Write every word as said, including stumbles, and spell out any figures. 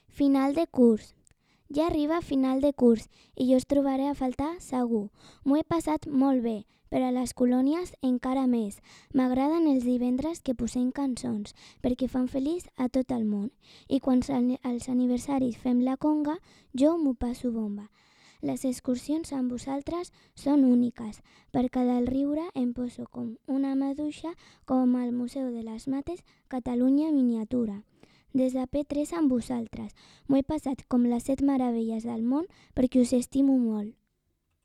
Final de curs. Ja arriba final de curs i jo us trobaré a faltar segur. M'ho he passat molt bé, però a les colònies encara més. M'agraden els divendres que posem cançons, perquè fan feliç a tot el món. I quan als aniversaris fem la conga, jo m'ho passo bomba. Les excursions amb vosaltres són úniques. Per cada riure em poso com una maduixa com al Museu de les Mates Catalunya miniatura. Des de P tres amb vosaltres. M'ho he passat com les set meravelles del món perquè us estimo molt.